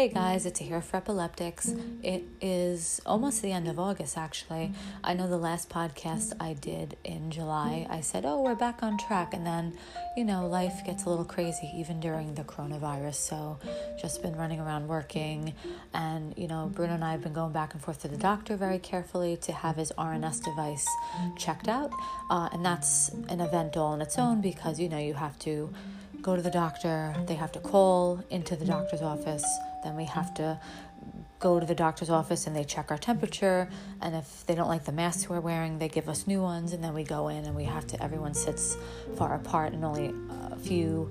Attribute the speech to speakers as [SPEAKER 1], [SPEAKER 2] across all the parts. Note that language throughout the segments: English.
[SPEAKER 1] Hey guys, it's Here for Epileptics. It is almost the end of August, actually. I know the last podcast I did in July, I said, we're back on track. And then, life gets a little crazy even during the coronavirus. So just been running around working. And, Bruno and I have been going back and forth to the doctor very carefully to have his RNS device checked out. And that's an event all on its own because, you have to go to the doctor, they have to call into the doctor's office, then we have to go to the doctor's office and they check our temperature, and if they don't like the masks we're wearing, they give us new ones, and then we go in and everyone sits far apart, and only a few,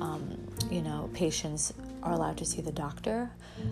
[SPEAKER 1] patients are allowed to see the doctor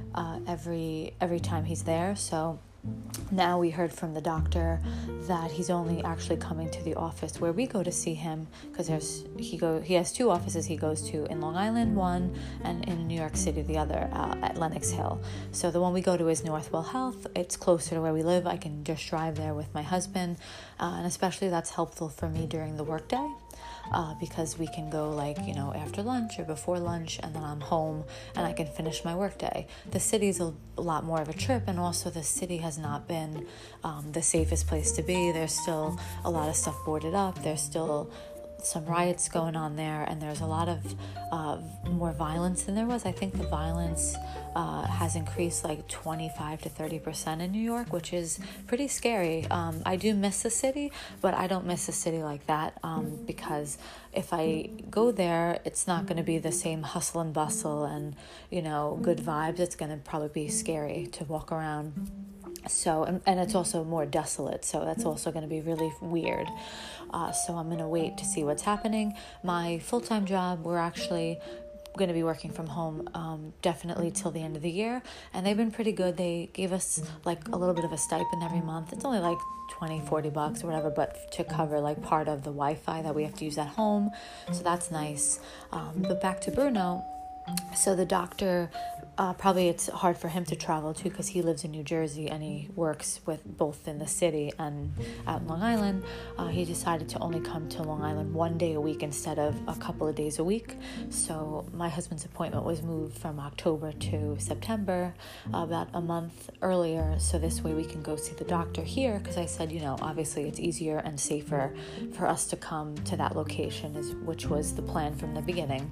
[SPEAKER 1] every time he's there. So now we heard from the doctor that he's only actually coming to the office where we go to see him, because he has two offices he goes to, in Long Island one, and in New York City the other, at Lenox Hill. So the one we go to is Northwell Health. It's closer to where we live. I can just drive there with my husband, and especially that's helpful for me during the workday. Because we can go after lunch or before lunch, and then I'm home and I can finish my workday. The city's a lot more of a trip, and also the city has not been the safest place to be. There's still a lot of stuff boarded up. There's still some riots going on there, and there's a lot of more violence than there was. I think the violence has increased 25 to 30% in New York, which is pretty scary. I do miss the city, but I don't miss the city like that, because if I go there, it's not going to be the same hustle and bustle and, good vibes. It's going to probably be scary to walk around. So, and it's also more desolate, so that's also going to be really weird. So I'm going to wait to see what's happening. My full-time job, we're actually going to be working from home definitely till the end of the year, and they've been pretty good. They gave us a little bit of a stipend every month. It's only $20-$40 or whatever, but to cover part of the Wi-Fi that we have to use at home, so that's nice. But back to Bruno. So the doctor, probably it's hard for him to travel too, because he lives in New Jersey and he works with both in the city and out in Long Island. He decided to only come to Long Island one day a week instead of a couple of days a week. So my husband's appointment was moved from October to September, about a month earlier. So this way we can go see the doctor here, because I said, obviously it's easier and safer for us to come to that location, which was the plan from the beginning.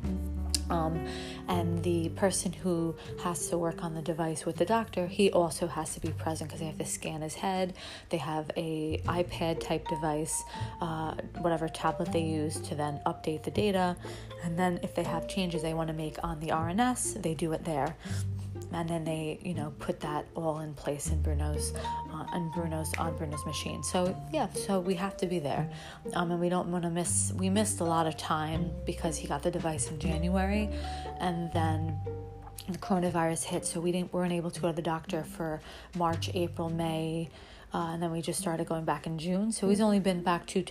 [SPEAKER 1] And the person who has to work on the device with the doctor, he also has to be present, because they have to scan his head. They have a iPad type device, whatever tablet they use, to then update the data. And then if they have changes they want to make on the RNS, they do it there. And then they, put that all in place in Bruno's machine. So so we have to be there, and we don't want to miss. We missed a lot of time because he got the device in January, and then the coronavirus hit, so we weren't able to go to the doctor for March, April, May. And then we just started going back in June. So he's only been back two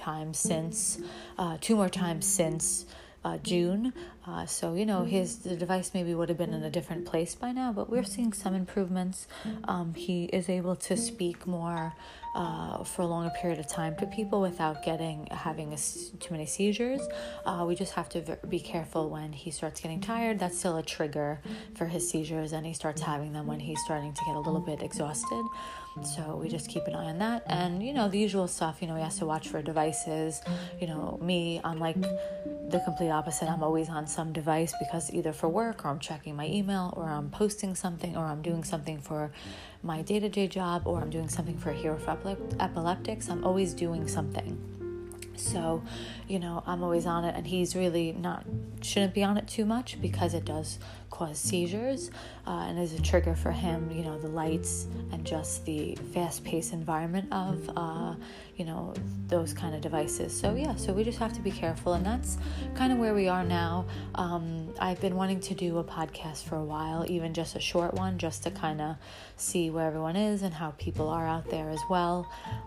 [SPEAKER 1] more times since June. So the device maybe would have been in a different place by now, but we're seeing some improvements. He is able to speak more for a longer period of time to people without having too many seizures. We just have to be careful when he starts getting tired. That's still a trigger for his seizures, and he starts having them when he's starting to get a little bit exhausted. So we just keep an eye on that. And, the usual stuff, he has to watch for devices. Me, I'm the complete opposite. I'm always on some device, because either for work, or I'm checking my email, or I'm posting something, or I'm doing something for my day-to-day job, or I'm doing something for Here for Epileptics. I'm always doing something. So, I'm always on it, and he's really shouldn't be on it too much, because it does cause seizures, and is a trigger for him, the lights and just the fast-paced environment of, those kind of devices. So we just have to be careful, and that's kind of where we are now. I've been wanting to do a podcast for a while, even just a short one, just to kind of see where everyone is and how people are out there as well.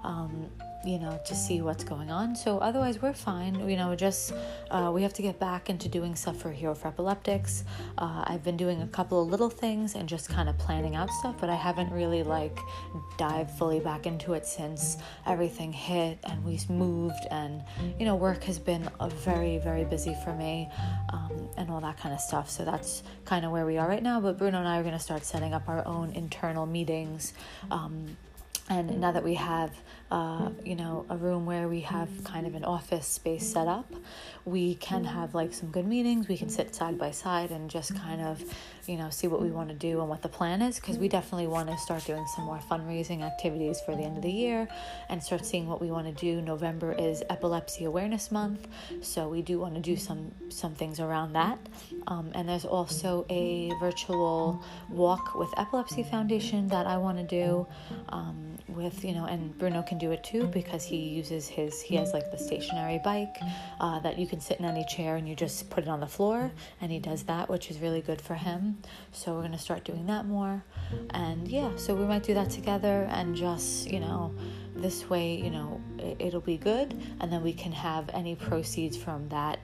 [SPEAKER 1] To see what's going on. So otherwise we're fine. We have to get back into doing stuff for Here for Epileptics. I I've been doing a couple of little things and just kind of planning out stuff, but I haven't really dived fully back into it since everything hit and we moved, and work has been very, very busy for me, and all that kind of stuff. So that's kind of where we are right now. But Bruno and I are going to start setting up our own internal meetings, and now that we have, a room where we have kind of an office space set up, we can have some good meetings. We can sit side by side and just kind of, see what we want to do and what the plan is, because we definitely want to start doing some more fundraising activities for the end of the year and start seeing what we want to do. November is Epilepsy Awareness Month, so we do want to do some things around that. And there's also a virtual walk with Epilepsy Foundation that I want to do, with, and Bruno can do it too, because he has the stationary bike that you can sit in any chair and you just put it on the floor, and he does that, which is really good for him. So we're going to start doing that more. And so we might do that together, and just, this way, it'll be good. And then we can have any proceeds from that,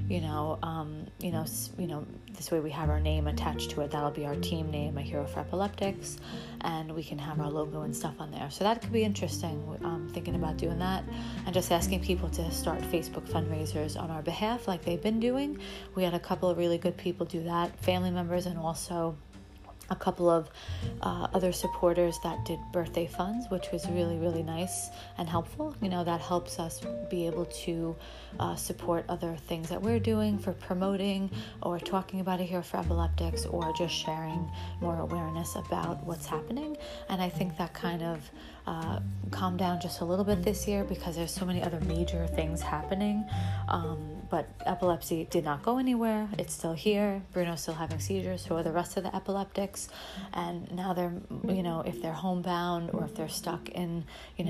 [SPEAKER 1] this way we have our name attached to it. That'll be our team name, A Hero for Epileptics, and we can have our logo and stuff on there. So that could be interesting. I'm thinking about doing that, and just asking people to start Facebook fundraisers on our behalf like they've been doing. We had a couple of really good people do that, family members, and also a couple of other supporters that did birthday funds, which was really, really nice and helpful. That helps us be able to support other things that we're doing for promoting or talking about A Hero for Epileptics, or just sharing more awareness about what's happening. And I think that kind of calmed down just a little bit this year, because there's so many other major things happening. But epilepsy did not go anywhere. It's still here. Bruno's still having seizures, so are the rest of the epileptics. And now they're, if they're homebound or if they're stuck in,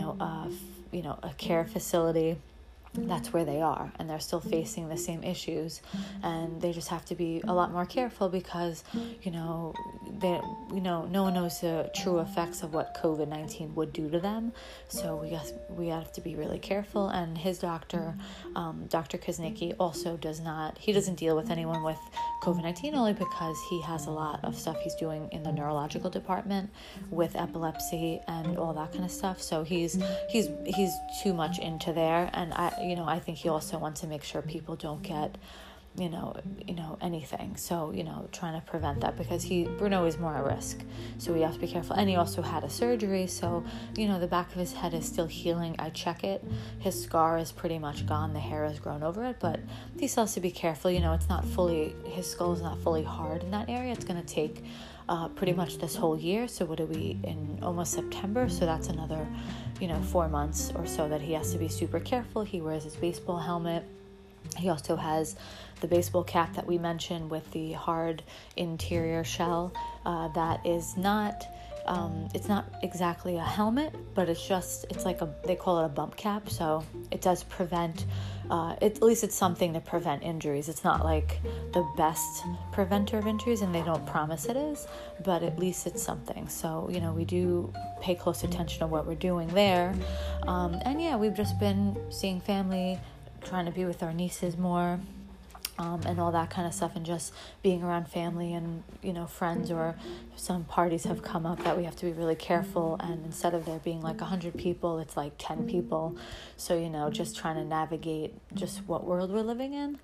[SPEAKER 1] a care facility, that's where they are, and they're still facing the same issues, and they just have to be a lot more careful, because no one knows the true effects of what COVID-19 would do to them. So we have to be really careful. And his doctor, Dr. Kuznicki, also doesn't deal with anyone with COVID-19, only because he has a lot of stuff he's doing in the neurological department with epilepsy and all that kind of stuff. So he's too much into there, and I think he also wants to make sure people don't get, anything. So, trying to prevent that, because Bruno is more at risk. So we have to be careful. And he also had a surgery. So, the back of his head is still healing. I check it. His scar is pretty much gone. The hair has grown over it, but he still has to be careful. His skull is not fully hard in that area. It's going to take pretty much this whole year. So what are we in, almost September? So that's another, 4 months or so that he has to be super careful. He wears his baseball helmet. He also has the baseball cap that we mentioned with the hard interior shell that is not, it's not exactly a helmet, but they call it a bump cap. So it does prevent, at least it's something to prevent injuries. It's not like the best preventer of injuries, and they don't promise it is, but at least it's something. So, we do pay close attention to what we're doing there. And we've just been seeing family, trying to be with our nieces more, and all that kind of stuff, and just being around family and, friends, or some parties have come up that we have to be really careful, and instead of there being 100 people, it's 10 people. So, just trying to navigate just what world we're living in.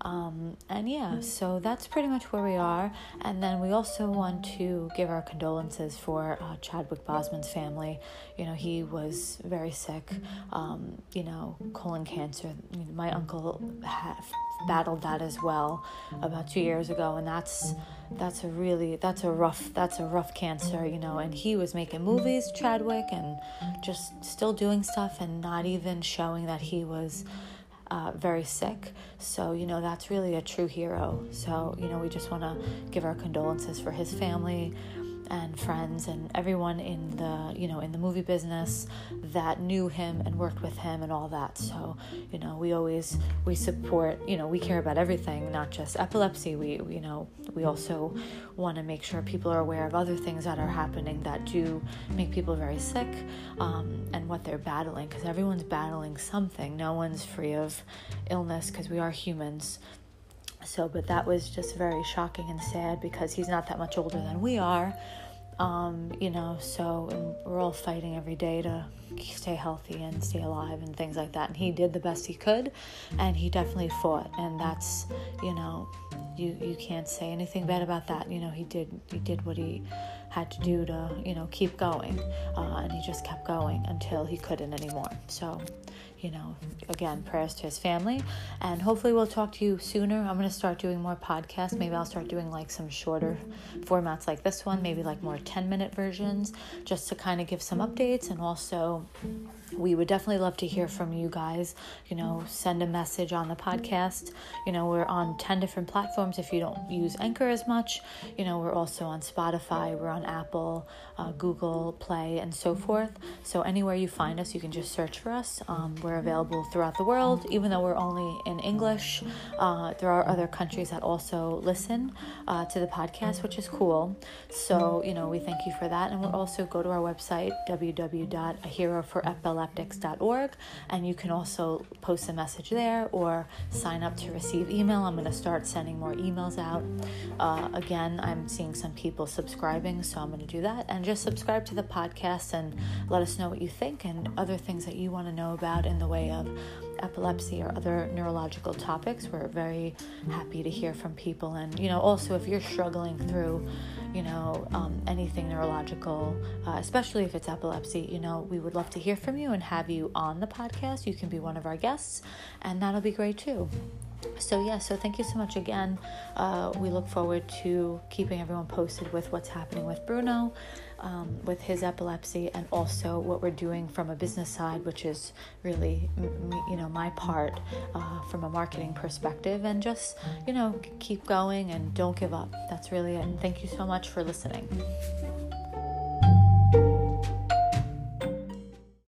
[SPEAKER 1] So that's pretty much where we are. And then we also want to give our condolences for Chadwick Boseman's family. He was very sick, colon cancer. My uncle battled that as well about 2 years ago, and that's a rough cancer, and he was making movies, Chadwick, and just still doing stuff and not even showing that he was very sick. So, that's really a true hero. So, we just want to give our condolences for his family and friends and everyone in the movie business that knew him and worked with him and all that. So, we support, we care about everything, not just epilepsy. We also want to make sure people are aware of other things that are happening that do make people very sick, and what they're battling, because everyone's battling something. No one's free of illness, because we are humans. But that was just very shocking and sad because he's not that much older than we are. And we're all fighting every day to stay healthy and stay alive and things like that. And he did the best he could, and he definitely fought. And that's, you can't say anything bad about that. He did what he had to do to, keep going. And he just kept going until he couldn't anymore. So, again, prayers to his family, and hopefully we'll talk to you sooner. I'm going to start doing more podcasts. Maybe I'll start doing like some shorter formats like this one, maybe like more 10-minute versions, just to kind of give some updates. And also, we would definitely love to hear from you guys. Send a message on the podcast. We're on 10 different platforms if you don't use Anchor as much. We're also on Spotify, we're on Apple, Google Play, and so forth. So anywhere you find us, you can just search for us. We're available throughout the world, even though we're only in English. There are other countries that also listen to the podcast, which is cool. So, we thank you for that. And we'll also go to our website, www.aheroforepileptics.org, and you can also post a message there or sign up to receive email. I'm going to start sending more emails out. Again, I'm seeing some people subscribing, so I'm going to do that. And just subscribe to the podcast and let us know what you think and other things that you want to know about in the way of epilepsy or other neurological topics. We're very happy to hear from people. And, also if you're struggling through, anything neurological, especially if it's epilepsy, we would love to hear from you and have you on the podcast. You can be one of our guests, and that'll be great too. So thank you so much again. We look forward to keeping everyone posted with what's happening with Bruno, with his epilepsy, and also what we're doing from a business side, which is really, my part from a marketing perspective. And just, keep going and don't give up. That's really it. And thank you so much for listening.